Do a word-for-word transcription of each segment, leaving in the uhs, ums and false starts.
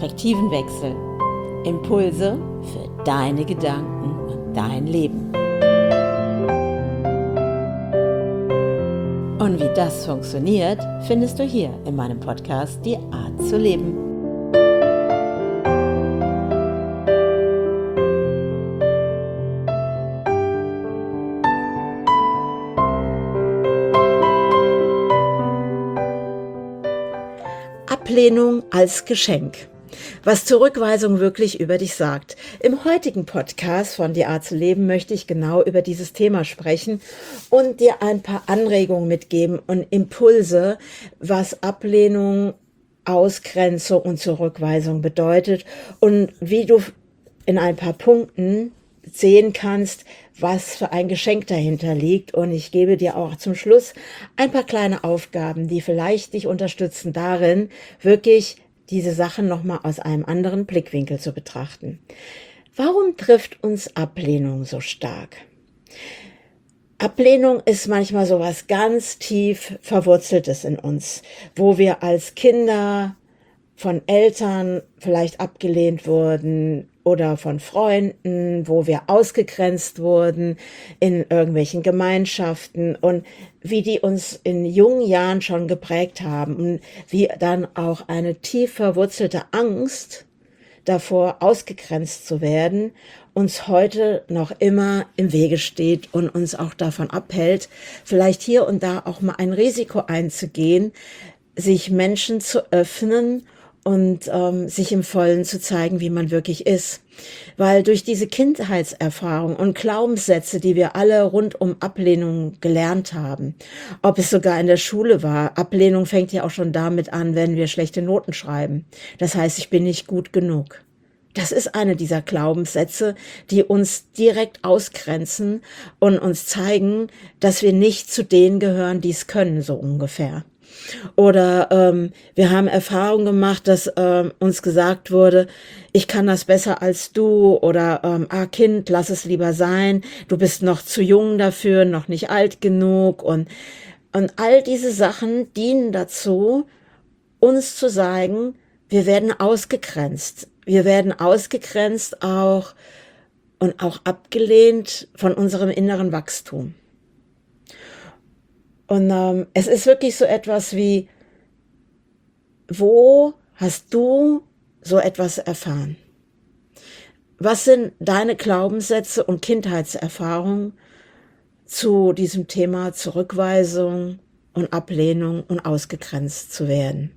Perspektivenwechsel. Impulse für deine Gedanken und dein Leben. Und wie das funktioniert, findest du hier in meinem Podcast Die Art zu leben. Ablehnung als Geschenk. Was Zurückweisung wirklich über dich sagt. Im heutigen Podcast von Die Art zu leben möchte ich genau über dieses Thema sprechen und dir ein paar Anregungen mitgeben und Impulse, was Ablehnung, Ausgrenzung und Zurückweisung bedeutet und wie du in ein paar Punkten sehen kannst, was für ein Geschenk dahinter liegt. Und ich gebe dir auch zum Schluss ein paar kleine Aufgaben, die vielleicht dich unterstützen darin, wirklich diese Sachen nochmal aus einem anderen Blickwinkel zu betrachten. Warum trifft uns Ablehnung so stark? Ablehnung ist manchmal so was ganz tief Verwurzeltes in uns, wo wir als Kinder von Eltern vielleicht abgelehnt wurden oder von Freunden, wo wir ausgegrenzt wurden in irgendwelchen Gemeinschaften und wie die uns in jungen Jahren schon geprägt haben und wie dann auch eine tief verwurzelte Angst davor, ausgegrenzt zu werden, uns heute noch immer im Wege steht und uns auch davon abhält, vielleicht hier und da auch mal ein Risiko einzugehen, sich Menschen zu öffnen und ähm, sich im Vollen zu zeigen, wie man wirklich ist. Weil durch diese Kindheitserfahrung und Glaubenssätze, die wir alle rund um Ablehnung gelernt haben, ob es sogar in der Schule war, Ablehnung fängt ja auch schon damit an, wenn wir schlechte Noten schreiben. Das heißt, ich bin nicht gut genug. Das ist eine dieser Glaubenssätze, die uns direkt ausgrenzen und uns zeigen, dass wir nicht zu denen gehören, die es können, so ungefähr. Oder ähm, wir haben Erfahrung gemacht, dass ähm, uns gesagt wurde, ich kann das besser als du oder ähm, ah Kind, lass es lieber sein, du bist noch zu jung dafür, noch nicht alt genug und, und all diese Sachen dienen dazu, uns zu sagen, wir werden ausgegrenzt. Wir werden ausgegrenzt auch und auch abgelehnt von unserem inneren Wachstum. Und ähm, es ist wirklich so etwas wie, wo hast du so etwas erfahren? Was sind deine Glaubenssätze und Kindheitserfahrungen zu diesem Thema Zurückweisung und Ablehnung und ausgegrenzt zu werden?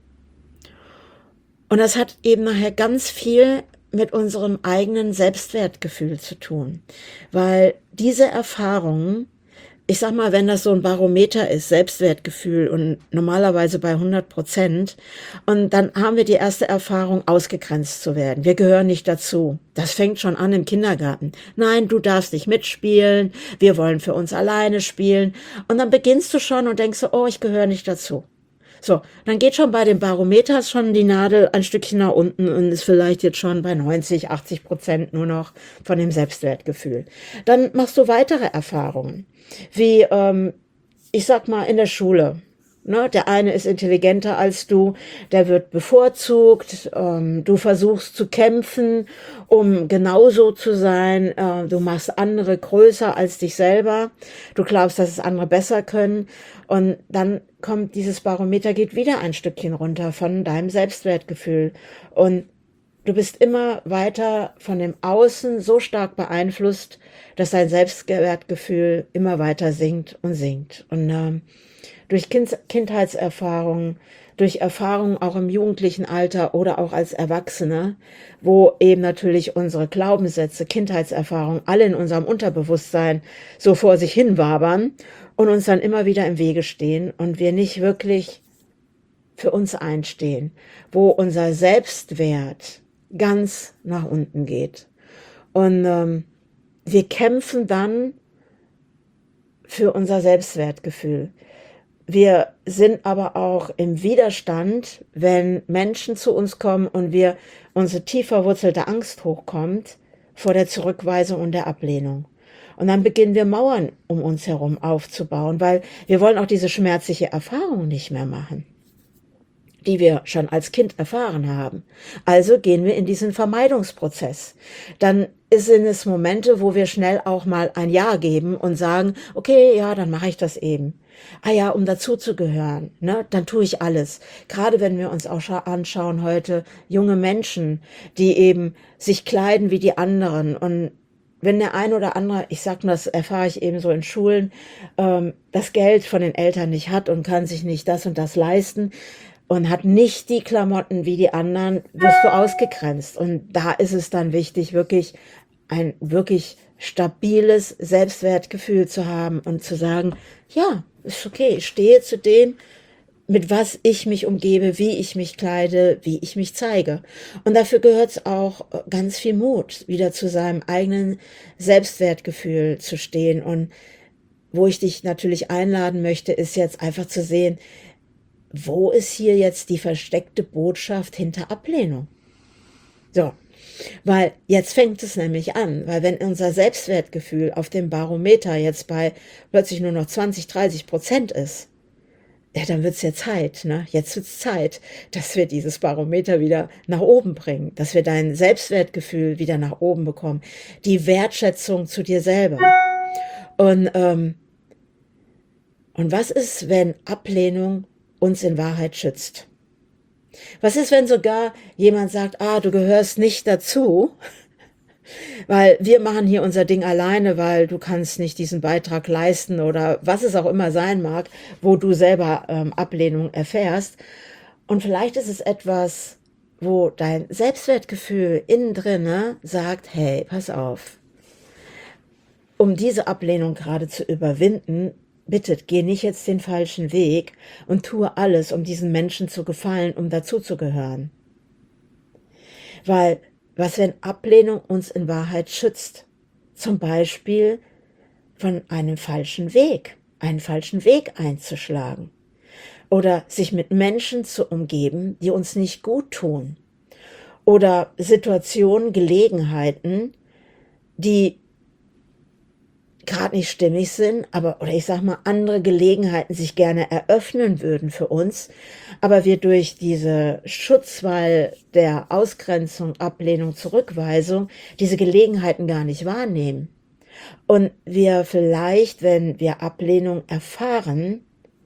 Und das hat eben nachher ganz viel mit unserem eigenen Selbstwertgefühl zu tun, weil diese Erfahrungen, ich sag mal, wenn das so ein Barometer ist, Selbstwertgefühl und normalerweise bei hundert Prozent, und dann haben wir die erste Erfahrung, ausgegrenzt zu werden. Wir gehören nicht dazu. Das fängt schon an im Kindergarten. Nein, du darfst nicht mitspielen, wir wollen für uns alleine spielen. Und dann beginnst du schon und denkst so, oh, ich gehöre nicht dazu. So, dann geht schon bei dem Barometer schon die Nadel ein Stückchen nach unten und ist vielleicht jetzt schon bei neunzig, achtzig Prozent nur noch von dem Selbstwertgefühl. Dann machst du weitere Erfahrungen, wie, ähm, ich sag mal, in der Schule. Ne? Der eine ist intelligenter als du, der wird bevorzugt, ähm, du versuchst zu kämpfen, um genauso zu sein, äh, du machst andere größer als dich selber, du glaubst, dass es andere besser können und dann kommt dieses Barometer, geht wieder ein Stückchen runter von deinem Selbstwertgefühl und du bist immer weiter von dem Außen so stark beeinflusst, dass dein Selbstwertgefühl immer weiter sinkt und sinkt. Und ähm, durch kind Kindheitserfahrungen, durch Erfahrungen auch im jugendlichen Alter oder auch als Erwachsene, wo eben natürlich unsere Glaubenssätze, Kindheitserfahrungen alle in unserem Unterbewusstsein so vor sich hin wabern und uns dann immer wieder im Wege stehen und wir nicht wirklich für uns einstehen, wo unser Selbstwert ganz nach unten geht. Und ähm, wir kämpfen dann für unser Selbstwertgefühl. Wir sind aber auch im Widerstand, wenn Menschen zu uns kommen und wir unsere tief verwurzelte Angst hochkommt vor der Zurückweisung und der Ablehnung. Und dann beginnen wir Mauern um uns herum aufzubauen, weil wir wollen auch diese schmerzliche Erfahrung nicht mehr machen. die wir schon als Kind erfahren haben. Also gehen wir in diesen Vermeidungsprozess. Dann sind es Momente, wo wir schnell auch mal ein Ja geben und sagen, okay, ja, dann mache ich das eben. Ah ja, um dazuzugehören, ne, dann tue ich alles. Gerade wenn wir uns auch anschauen heute junge Menschen, die eben sich kleiden wie die anderen und wenn der ein oder andere, ich sag mal, das erfahre ich eben so in Schulen, ähm, das Geld von den Eltern nicht hat und kann sich nicht das und das leisten und hat nicht die Klamotten wie die anderen, wirst du ausgegrenzt. Und da ist es dann wichtig, wirklich ein wirklich stabiles Selbstwertgefühl zu haben und zu sagen, ja, ist okay, ich stehe zu dem, mit was ich mich umgebe, wie ich mich kleide, wie ich mich zeige. Und dafür gehört es auch ganz viel Mut, wieder zu seinem eigenen Selbstwertgefühl zu stehen. Und wo ich dich natürlich einladen möchte, ist jetzt einfach zu sehen, wo ist hier jetzt die versteckte Botschaft hinter Ablehnung? So, weil jetzt fängt es nämlich an, weil wenn unser Selbstwertgefühl auf dem Barometer jetzt bei plötzlich nur noch zwanzig, dreißig Prozent ist, ja, dann wird's ja Zeit, ne? Jetzt wird's Zeit, dass wir dieses Barometer wieder nach oben bringen, dass wir dein Selbstwertgefühl wieder nach oben bekommen, die Wertschätzung zu dir selber. Und, ähm, und was ist, wenn Ablehnung uns in Wahrheit schützt? Was ist, wenn sogar jemand sagt, ah, du gehörst nicht dazu, weil wir machen hier unser Ding alleine, weil du kannst nicht diesen Beitrag leisten oder was es auch immer sein mag, wo du selber ähm, Ablehnung erfährst. Und vielleicht ist es etwas, wo dein Selbstwertgefühl innen drinne sagt, hey, pass auf, um diese Ablehnung gerade zu überwinden, bitte geh nicht jetzt den falschen Weg und tue alles, um diesen Menschen zu gefallen, um dazuzugehören. Weil was, wenn Ablehnung uns in Wahrheit schützt? Zum Beispiel von einem falschen Weg, einen falschen Weg einzuschlagen. Oder sich mit Menschen zu umgeben, die uns nicht gut tun. Oder Situationen, Gelegenheiten, die gerade nicht stimmig sind, aber, oder ich sag mal, andere Gelegenheiten sich gerne eröffnen würden für uns, aber wir durch diese Schutzwall der Ausgrenzung, Ablehnung, Zurückweisung diese Gelegenheiten gar nicht wahrnehmen. Und wir vielleicht, wenn wir Ablehnung erfahren,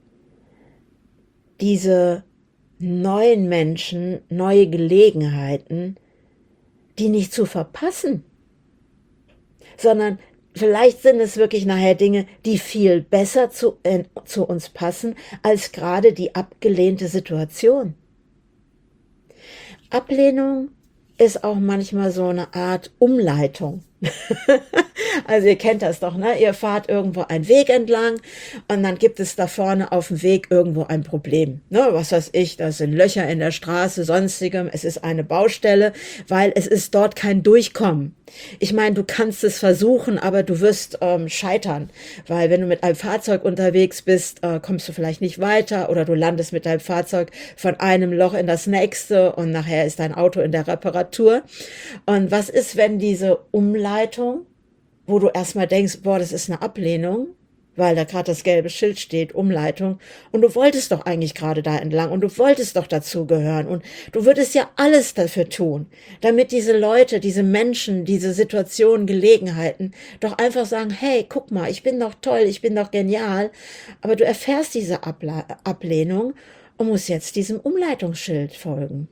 diese neuen Menschen, neue Gelegenheiten, die nicht zu verpassen, sondern vielleicht sind es wirklich nachher Dinge, die viel besser zu, äh, zu uns passen, als gerade die abgelehnte Situation. Ablehnung ist auch manchmal so eine Art Umleitung. Also ihr kennt das doch, ne? Ihr fahrt irgendwo einen Weg entlang und dann gibt es da vorne auf dem Weg irgendwo ein Problem. Ne? Was weiß ich, da sind Löcher in der Straße, sonstigem, es ist eine Baustelle, weil es ist dort kein Durchkommen. Ich meine, du kannst es versuchen, aber du wirst ähm, scheitern, weil wenn du mit einem Fahrzeug unterwegs bist, äh, kommst du vielleicht nicht weiter oder du landest mit deinem Fahrzeug von einem Loch in das nächste und nachher ist dein Auto in der Reparatur. Und was ist, wenn diese Umleitung, wo du erstmal denkst, boah, das ist eine Ablehnung, weil da gerade das gelbe Schild steht, Umleitung, und du wolltest doch eigentlich gerade da entlang und du wolltest doch dazugehören und du würdest ja alles dafür tun, damit diese Leute, diese Menschen, diese Situationen, Gelegenheiten doch einfach sagen, hey, guck mal, ich bin doch toll, ich bin doch genial, aber du erfährst diese Abla- Ablehnung und musst jetzt diesem Umleitungsschild folgen.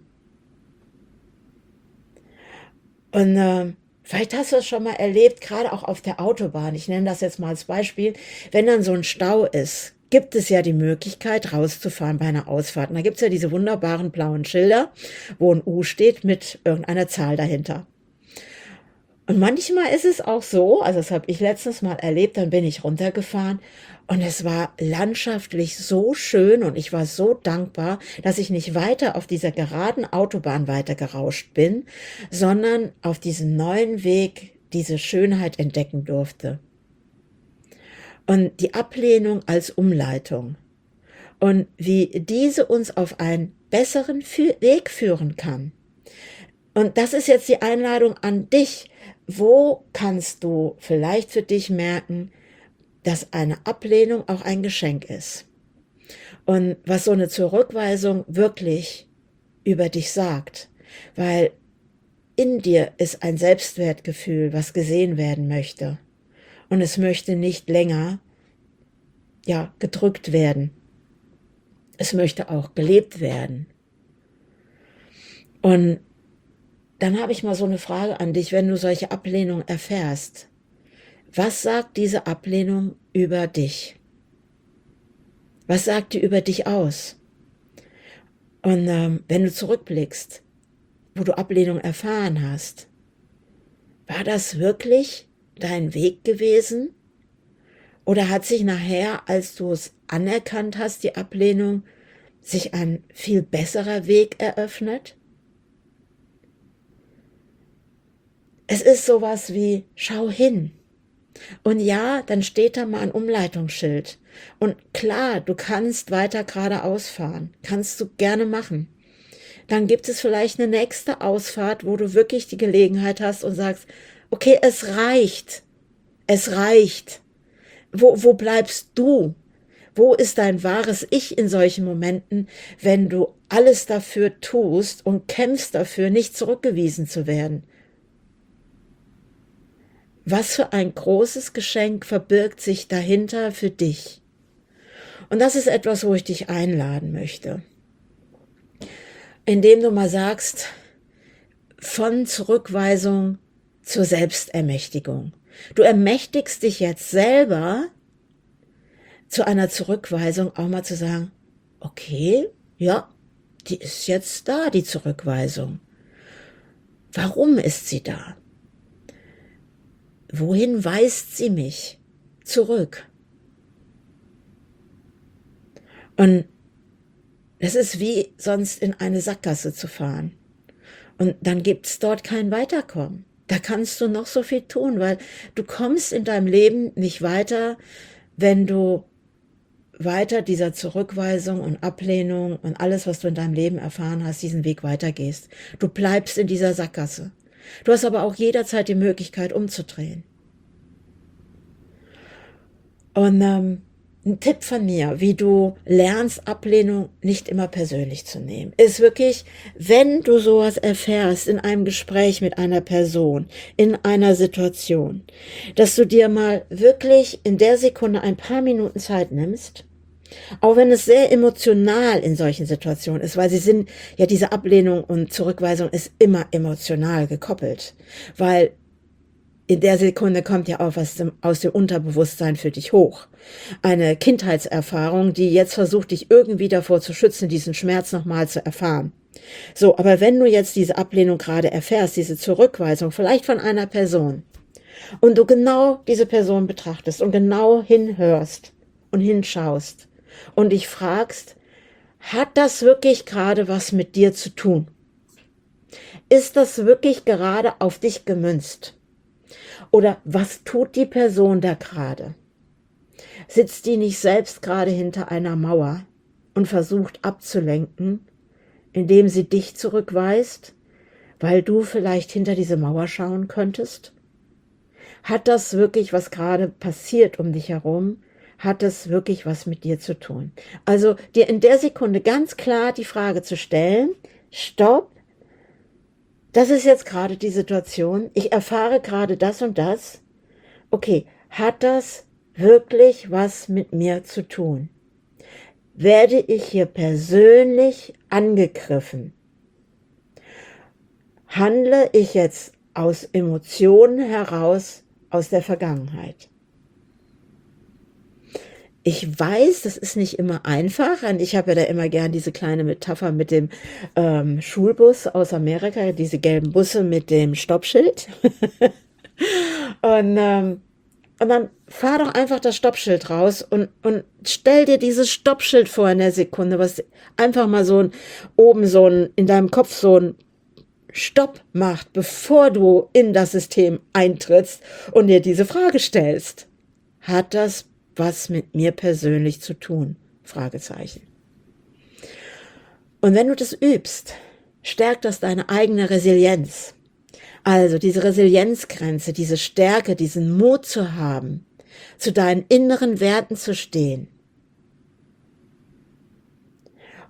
Und äh, vielleicht hast du es schon mal erlebt, gerade auch auf der Autobahn. Ich nenne das jetzt mal als Beispiel. Wenn dann so ein Stau ist, gibt es ja die Möglichkeit, rauszufahren bei einer Ausfahrt. Und da gibt es ja diese wunderbaren blauen Schilder, wo ein U steht mit irgendeiner Zahl dahinter. Und manchmal ist es auch so, also das habe ich letztens mal erlebt, dann bin ich runtergefahren und es war landschaftlich so schön und ich war so dankbar, dass ich nicht weiter auf dieser geraden Autobahn weiter gerauscht bin, sondern auf diesem neuen Weg diese Schönheit entdecken durfte. Und die Ablehnung als Umleitung und wie diese uns auf einen besseren Weg führen kann. Und das ist jetzt die Einladung an dich. Wo kannst du vielleicht für dich merken, dass eine Ablehnung auch ein Geschenk ist? und was so eine Zurückweisung wirklich über dich sagt. Weil in dir ist ein Selbstwertgefühl, was gesehen werden möchte. Und es möchte nicht länger, ja, gedrückt werden. Es möchte auch gelebt werden. Und dann habe ich mal so eine Frage an dich, wenn du solche Ablehnung erfährst. Was sagt diese Ablehnung über dich? Was sagt die über dich aus? Und ähm, wenn du zurückblickst, wo du Ablehnung erfahren hast, war das wirklich dein Weg gewesen? Oder hat sich nachher, als du es anerkannt hast, die Ablehnung, sich ein viel besserer Weg eröffnet? Es ist sowas wie, schau hin. Und ja, dann steht da mal ein Umleitungsschild. Und klar, du kannst weiter geradeaus fahren. Kannst du gerne machen. Dann gibt es vielleicht eine nächste Ausfahrt, wo du wirklich die Gelegenheit hast und sagst, okay, es reicht. Es reicht. Wo, wo bleibst du? Wo ist dein wahres Ich in solchen Momenten, wenn du alles dafür tust und kämpfst dafür, nicht zurückgewiesen zu werden? Was für ein großes Geschenk verbirgt sich dahinter für dich? Und das ist etwas, wo ich dich einladen möchte. Indem du mal sagst, von Zurückweisung zur Selbstermächtigung. Du ermächtigst dich jetzt selber, zu einer Zurückweisung auch mal zu sagen, okay, ja, die ist jetzt da, die Zurückweisung. Warum ist sie da? Wohin weist sie mich zurück? Und es ist wie sonst in eine Sackgasse zu fahren. Und dann gibt's dort kein Weiterkommen. Da kannst du noch so viel tun, weil du kommst in deinem Leben nicht weiter, wenn du weiter dieser Zurückweisung und Ablehnung und alles, was du in deinem Leben erfahren hast, diesen Weg weitergehst. Du bleibst in dieser Sackgasse. Du hast aber auch jederzeit die Möglichkeit, umzudrehen. Und ähm, ein Tipp von mir, wie du lernst, Ablehnung nicht immer persönlich zu nehmen, ist wirklich, wenn du sowas erfährst in einem Gespräch mit einer Person, in einer Situation, dass du dir mal wirklich in der Sekunde ein paar Minuten Zeit nimmst, auch wenn es sehr emotional in solchen Situationen ist, weil sie sind, ja, diese Ablehnung und Zurückweisung ist immer emotional gekoppelt, weil in der Sekunde kommt ja auch was aus dem Unterbewusstsein für dich hoch. Eine Kindheitserfahrung, die jetzt versucht, dich irgendwie davor zu schützen, diesen Schmerz nochmal zu erfahren. So, aber wenn du jetzt diese Ablehnung gerade erfährst, diese Zurückweisung, vielleicht von einer Person, und du genau diese Person betrachtest und genau hinhörst und hinschaust und dich fragst, hat das wirklich gerade was mit dir zu tun? Ist das wirklich gerade auf dich gemünzt? Oder was tut die Person da gerade? Sitzt die nicht selbst gerade hinter einer Mauer und versucht abzulenken, indem sie dich zurückweist, weil du vielleicht hinter diese Mauer schauen könntest? Hat das wirklich, was gerade passiert um dich herum, hat das wirklich was mit dir zu tun? Also dir in der Sekunde ganz klar die Frage zu stellen, stopp, das ist jetzt gerade die Situation, ich erfahre gerade das und das. Okay, hat das wirklich was mit mir zu tun? Werde ich hier persönlich angegriffen? Handle ich jetzt aus Emotionen heraus aus der Vergangenheit? Ich weiß, das ist nicht immer einfach, und ich habe ja da immer gern diese kleine Metapher mit dem ähm, Schulbus aus Amerika, diese gelben Busse mit dem Stoppschild. und, ähm, und dann fahr doch einfach das Stoppschild raus und, und stell dir dieses Stoppschild vor in der Sekunde, was einfach mal so ein, oben so ein, in deinem Kopf so ein Stopp macht, bevor du in das System eintrittst und dir diese Frage stellst. Hat das was mit mir persönlich zu tun? Fragezeichen. Und wenn du das übst, stärkt das deine eigene Resilienz. Also diese Resilienzgrenze, diese Stärke, diesen Mut zu haben, zu deinen inneren Werten zu stehen.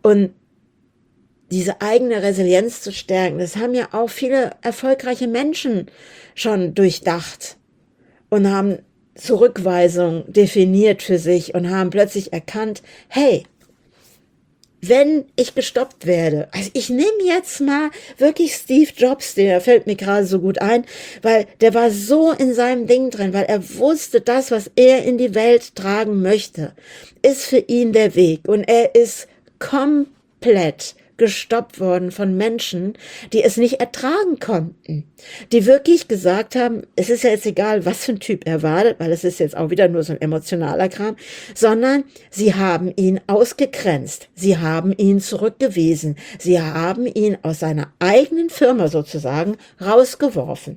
Und diese eigene Resilienz zu stärken, das haben ja auch viele erfolgreiche Menschen schon durchdacht und haben Zurückweisung definiert für sich und haben plötzlich erkannt, hey, wenn ich gestoppt werde, also ich nehme jetzt mal wirklich Steve Jobs, der fällt mir gerade so gut ein, weil der war so in seinem Ding drin, weil er wusste, das, was er in die Welt tragen möchte, ist für ihn der Weg und er ist komplett gestoppt worden von Menschen, die es nicht ertragen konnten, die wirklich gesagt haben, es ist ja jetzt egal, was für ein Typ er war, weil es ist jetzt auch wieder nur so ein emotionaler Kram, sondern sie haben ihn ausgegrenzt, sie haben ihn zurückgewiesen, sie haben ihn aus seiner eigenen Firma sozusagen rausgeworfen.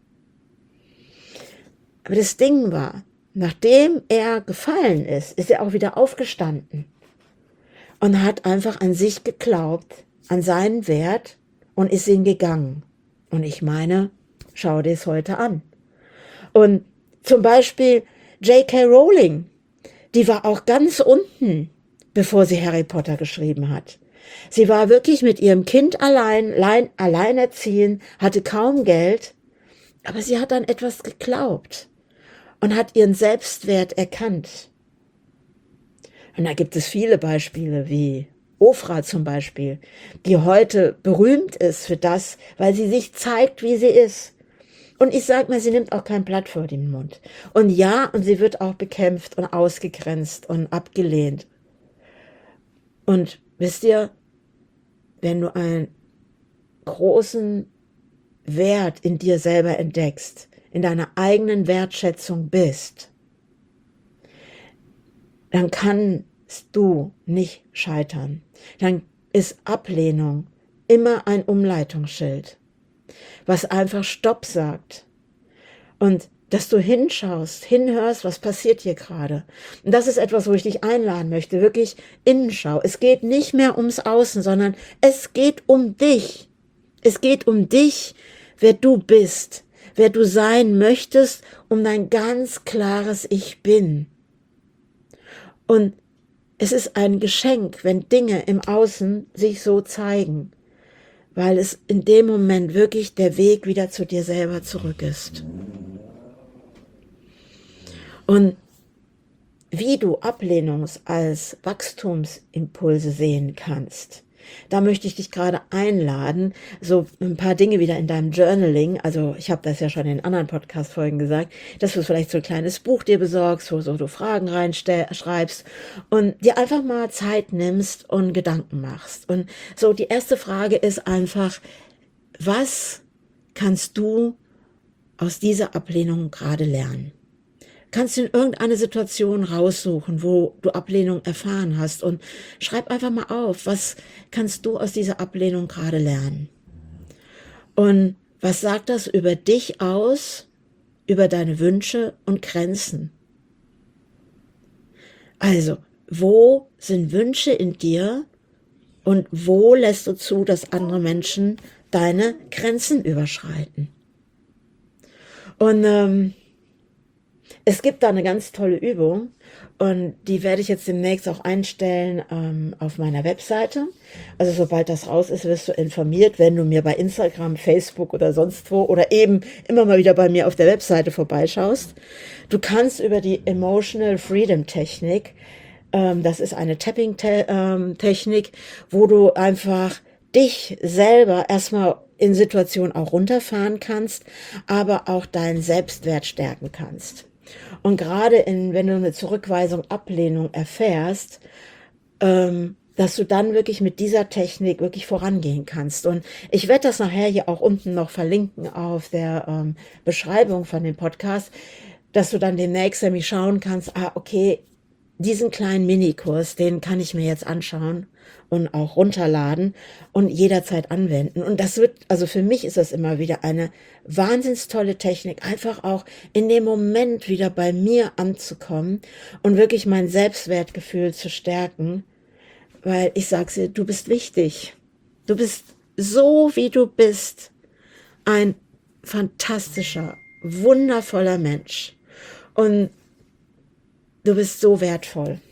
Aber das Ding war, nachdem er gefallen ist, ist er auch wieder aufgestanden und hat einfach an sich geglaubt, an seinen Wert und ist ihn gegangen. Und ich meine, schau dir es heute an. Und zum Beispiel J K. Rowling, die war auch ganz unten, bevor sie Harry Potter geschrieben hat. Sie war wirklich mit ihrem Kind allein, allein alleinerziehend, hatte kaum Geld, aber sie hat an etwas geglaubt und hat ihren Selbstwert erkannt. Und da gibt es viele Beispiele, wie Ofra zum Beispiel, die heute berühmt ist für das, weil sie sich zeigt, wie sie ist. Und ich sag mal, sie nimmt auch kein Blatt vor den Mund. Und ja, und sie wird auch bekämpft und ausgegrenzt und abgelehnt. Und wisst ihr, wenn du einen großen Wert in dir selber entdeckst, in deiner eigenen Wertschätzung bist, dann kannst du nicht scheitern. Dann ist Ablehnung immer ein Umleitungsschild, was einfach Stopp sagt. Und dass du hinschaust, hinhörst, was passiert hier gerade. Und das ist etwas, wo ich dich einladen möchte, wirklich Innenschau. Es geht nicht mehr ums Außen, sondern es geht um dich. Es geht um dich, wer du bist, wer du sein möchtest, um dein ganz klares Ich bin. Und es ist ein Geschenk, wenn Dinge im Außen sich so zeigen, weil es in dem Moment wirklich der Weg wieder zu dir selber zurück ist. Und wie du Ablehnungs- als Wachstumsimpulse sehen kannst, da möchte ich dich gerade einladen, so ein paar Dinge wieder in deinem Journaling, also ich habe das ja schon in anderen Podcast-Folgen gesagt, dass du vielleicht so ein kleines Buch dir besorgst, wo so du Fragen reinschreibst und dir einfach mal Zeit nimmst und Gedanken machst. Und so die erste Frage ist einfach, was kannst du aus dieser Ablehnung gerade lernen? Kannst du in irgendeine Situation raussuchen, wo du Ablehnung erfahren hast und schreib einfach mal auf, was kannst du aus dieser Ablehnung gerade lernen? Und was sagt das über dich aus, über deine Wünsche und Grenzen? Also, wo sind Wünsche in dir und wo lässt du zu, dass andere Menschen deine Grenzen überschreiten? Und ähm, es gibt da eine ganz tolle Übung und die werde ich jetzt demnächst auch einstellen ähm, auf meiner Webseite. Also sobald das raus ist, wirst du informiert, wenn du mir bei Instagram, Facebook oder sonst wo oder eben immer mal wieder bei mir auf der Webseite vorbeischaust. Du kannst über die Emotional Freedom Technik, ähm, das ist eine Tapping-Technik, wo du einfach dich selber erstmal in Situationen auch runterfahren kannst, aber auch deinen Selbstwert stärken kannst. Und gerade in, wenn du eine Zurückweisung, Ablehnung erfährst, ähm, dass du dann wirklich mit dieser Technik wirklich vorangehen kannst. Und ich werde das nachher hier auch unten noch verlinken auf der ähm, Beschreibung von dem Podcast, dass du dann demnächst nämlich schauen kannst, ah, okay, diesen kleinen Minikurs, den kann ich mir jetzt anschauen und auch runterladen und jederzeit anwenden. Und das wird, also für mich ist das immer wieder eine wahnsinns tolle Technik, einfach auch in dem Moment wieder bei mir anzukommen und wirklich mein Selbstwertgefühl zu stärken, weil ich sage dir, du bist wichtig. Du bist so, wie du bist, ein fantastischer, wundervoller Mensch. Und du bist so wertvoll.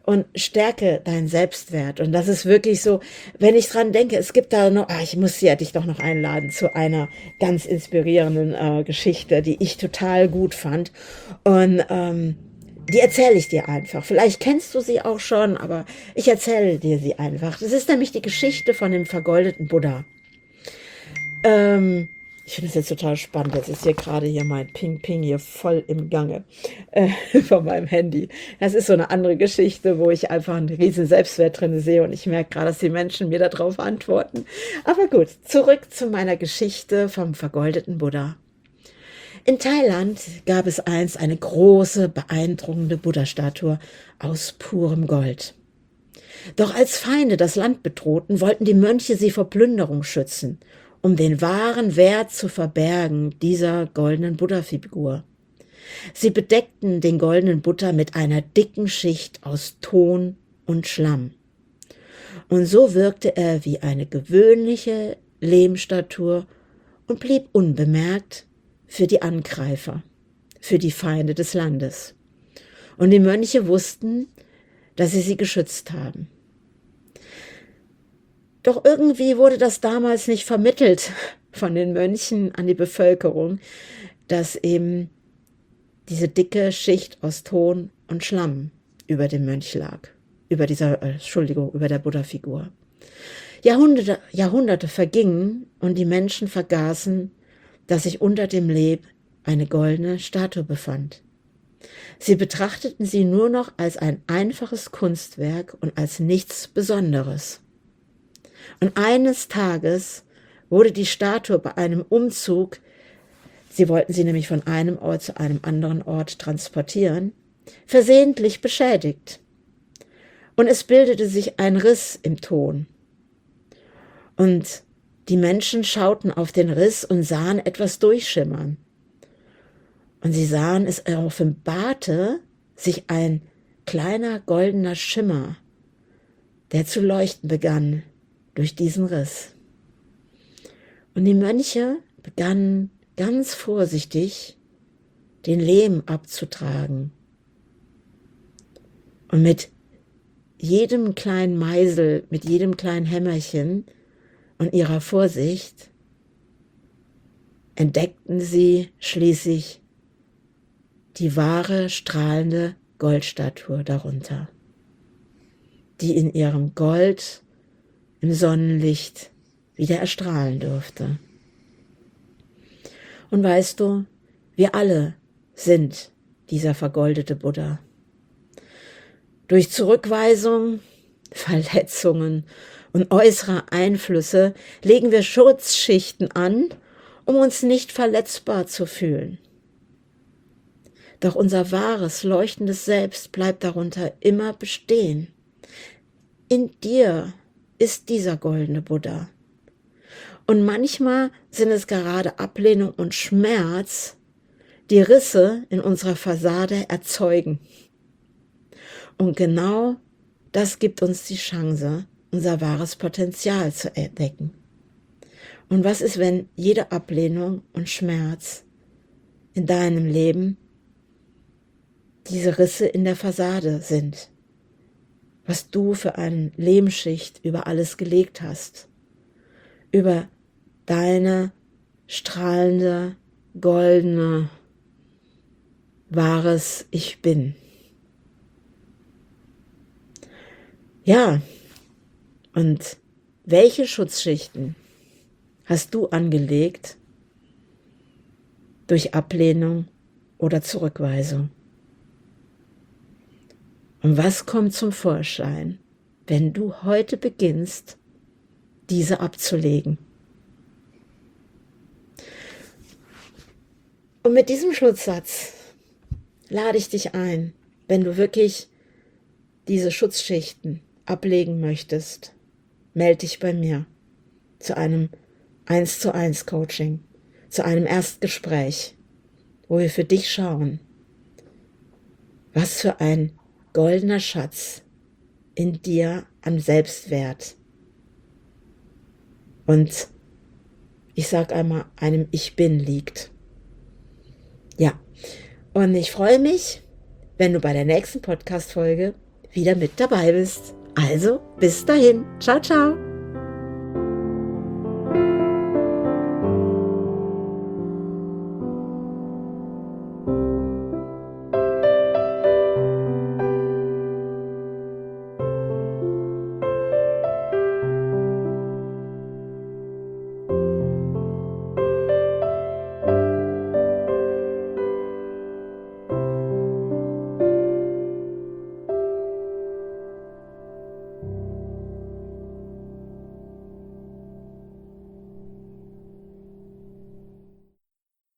und stärke deinen Selbstwert. Und das ist wirklich so, wenn ich dran denke, es gibt da noch, ah, ich muss ja dich doch noch einladen zu einer ganz inspirierenden äh, Geschichte, die ich total gut fand. Und ähm, die erzähle ich dir einfach. Vielleicht kennst du sie auch schon, aber ich erzähle dir sie einfach. Das ist nämlich die Geschichte von dem vergoldeten Buddha. Ähm, ich finde es jetzt total spannend. Jetzt ist hier gerade hier mein Ping-Ping hier voll im Gange äh, von meinem Handy. Das ist so eine andere Geschichte, wo ich einfach einen riesen Selbstwert drin sehe und ich merke gerade, dass die Menschen mir darauf antworten. Aber gut, zurück zu meiner Geschichte vom vergoldeten Buddha. In Thailand gab es einst eine große, beeindruckende Buddha-Statue aus purem Gold. Doch als Feinde das Land bedrohten, wollten die Mönche sie vor Plünderung schützen, um den wahren Wert zu verbergen dieser goldenen Buddha-Figur. Sie bedeckten den goldenen Buddha mit einer dicken Schicht aus Ton und Schlamm. Und so wirkte er wie eine gewöhnliche Lehmstatue und blieb unbemerkt für die Angreifer, für die Feinde des Landes. Und die Mönche wussten, dass sie sie geschützt haben. Doch irgendwie wurde das damals nicht vermittelt von den Mönchen an die Bevölkerung, dass eben diese dicke Schicht aus Ton und Schlamm über dem Mönch lag, über dieser, äh, Entschuldigung, über der Buddha-Figur. Jahrhunderte, Jahrhunderte vergingen und die Menschen vergaßen, dass sich unter dem Leb eine goldene Statue befand. Sie betrachteten sie nur noch als ein einfaches Kunstwerk und als nichts Besonderes. Und eines Tages wurde die Statue bei einem Umzug, sie wollten sie nämlich von einem Ort zu einem anderen Ort transportieren, versehentlich beschädigt. Und es bildete sich ein Riss im Ton. Und die Menschen schauten auf den Riss und sahen etwas durchschimmern. Und sie sahen, es offenbarte sich ein kleiner goldener Schimmer, der zu leuchten begann durch diesen Riss. Und die Mönche begannen ganz vorsichtig den Lehm abzutragen. Und mit jedem kleinen Meisel, mit jedem kleinen Hämmerchen und ihrer Vorsicht entdeckten sie schließlich die wahre, strahlende Goldstatue darunter, die in ihrem Gold im Sonnenlicht wieder erstrahlen durfte. Und weißt du, wir alle sind dieser vergoldete Buddha. Durch Zurückweisung, Verletzungen und äußere Einflüsse legen wir Schutzschichten an, um uns nicht verletzbar zu fühlen. Doch unser wahres, leuchtendes Selbst bleibt darunter immer bestehen. In dir ist dieser goldene Buddha. Und manchmal sind es gerade Ablehnung und Schmerz, die Risse in unserer Fassade erzeugen. Und genau das gibt uns die Chance, unser wahres Potenzial zu entdecken. Und was ist, wenn jede Ablehnung und Schmerz in deinem Leben diese Risse in der Fassade sind, was du für eine Lehmschicht über alles gelegt hast, über deine strahlende, goldene, wahres Ich Bin. Ja, und welche Schutzschichten hast du angelegt durch Ablehnung oder Zurückweisung? Und was kommt zum Vorschein, wenn du heute beginnst, diese abzulegen? Und mit diesem Schlusssatz lade ich dich ein, wenn du wirklich diese Schutzschichten ablegen möchtest, melde dich bei mir zu einem eins zu eins Coaching, zu einem Erstgespräch, wo wir für dich schauen, was für ein goldener Schatz in dir an Selbstwert und ich sag einmal einem Ich Bin liegt. Ja, und ich freue mich, wenn du bei der nächsten Podcast-Folge wieder mit dabei bist. Also, bis dahin. Ciao, ciao.